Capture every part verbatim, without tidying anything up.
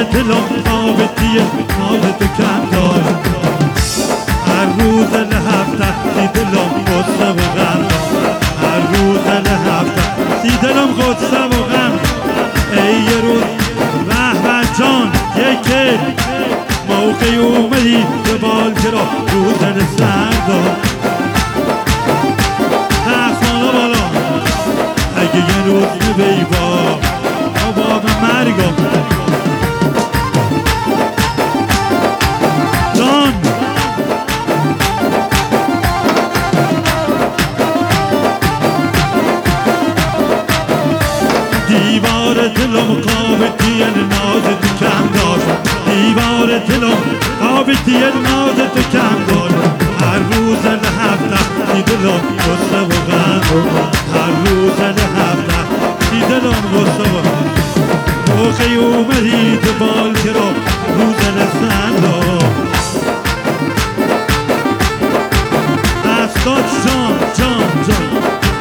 دلم رابطی ناز تو کم دار هر روز هفته سی دلم غصه و غم هر روز هفته سی دلم غصه و غم ای یه روز رهبر جان یکی موقعی اومدی به بالگرا رو دل سردار دستانا بالا اگه یه روز نبی با باب مرگم جان دیوار دلم قابطی ناز تو کم داشت دیوار دلم قابطی ناز تو کم داشت هر روز هفته سی دلم غصه و غم هر روز هفته سی دلم غصه و غم موقعی اومدی تو بالگرا رو دل سردار استاد جان جان جان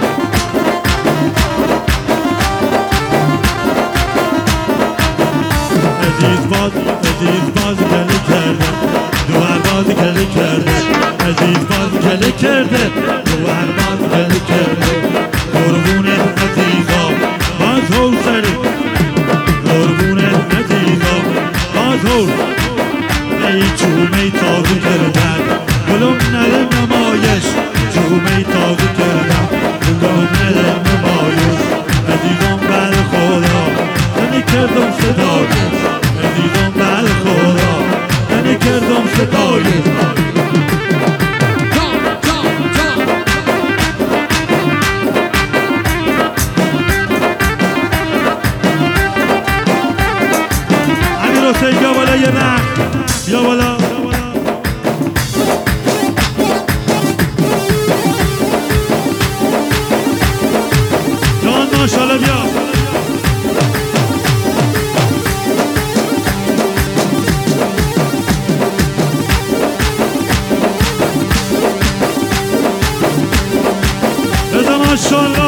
عزیز باز عزیز باز گله کرده دوار باز گله کرده عزیز باز گله کرده دوار باز گله کرده قربونت عزیزا باز هول سری قربونت عزیزا باز هول ای چومه تازه کردن گلوم نده نمایش چومه تازه کردن گلوم نده نمایش عزیزم بر خدا نمی کردم صدایش عزیزم بر خدا نمی کردم صدایش امیر حسین بیا بالا یه نخ بیا بالا جان ماشاءالله بیا ماشاءالله